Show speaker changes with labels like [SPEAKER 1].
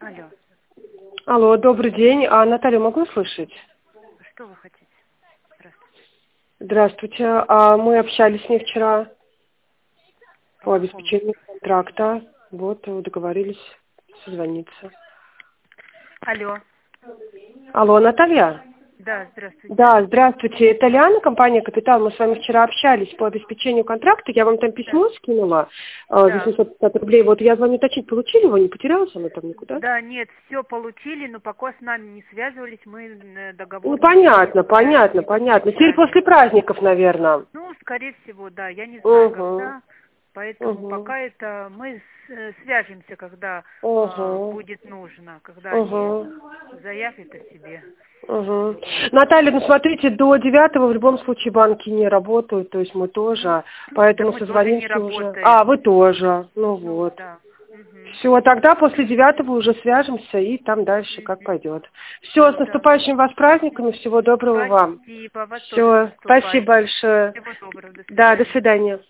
[SPEAKER 1] Алло.
[SPEAKER 2] Алло, добрый день. Наталью могу слышать?
[SPEAKER 1] Что вы хотите? Здравствуйте.
[SPEAKER 2] Здравствуйте. Мы общались с ней вчера по обеспечению контракта. Вот, договорились созвониться.
[SPEAKER 1] Алло.
[SPEAKER 2] Алло, Наталья?
[SPEAKER 1] Да, здравствуйте.
[SPEAKER 2] Да, здравствуйте. Это Лиана, компания «Капитал». Мы с вами вчера общались по обеспечению контракта. Я вам там письмо скинула за 750 рублей. Вот я звоню уточнить, получили его? Не потерялась она там никуда?
[SPEAKER 1] Да, нет, все получили, но пока с нами не связывались, мы договор
[SPEAKER 2] Ну,
[SPEAKER 1] не
[SPEAKER 2] понятно. Теперь
[SPEAKER 1] подписали.
[SPEAKER 2] после праздников, наверное.
[SPEAKER 1] Ну, скорее всего, да, я не знаю,
[SPEAKER 2] Угу.
[SPEAKER 1] когда, поэтому пока это мы свяжемся, когда
[SPEAKER 2] Угу.
[SPEAKER 1] будет нужно, когда они
[SPEAKER 2] Угу.
[SPEAKER 1] заявят о себе.
[SPEAKER 2] Угу.
[SPEAKER 1] Вот.
[SPEAKER 2] Наталья, ну смотрите, до 9 в любом случае банки не работают, то есть мы тоже,
[SPEAKER 1] Да
[SPEAKER 2] поэтому
[SPEAKER 1] мы тоже не
[SPEAKER 2] созвонимся уже.
[SPEAKER 1] работаем.
[SPEAKER 2] Вы тоже, ну
[SPEAKER 1] Ну,
[SPEAKER 2] вот.
[SPEAKER 1] да. Мгм.
[SPEAKER 2] Все, тогда после 9 уже свяжемся и там дальше как пойдет. Все, с
[SPEAKER 1] Да.
[SPEAKER 2] наступающим вас праздниками, всего доброго вам.
[SPEAKER 1] Спасибо, вас тоже с
[SPEAKER 2] Все, спасибо
[SPEAKER 1] наступающим.
[SPEAKER 2] большое.
[SPEAKER 1] Всего доброго, до
[SPEAKER 2] Да, до
[SPEAKER 1] свидания.
[SPEAKER 2] свидания.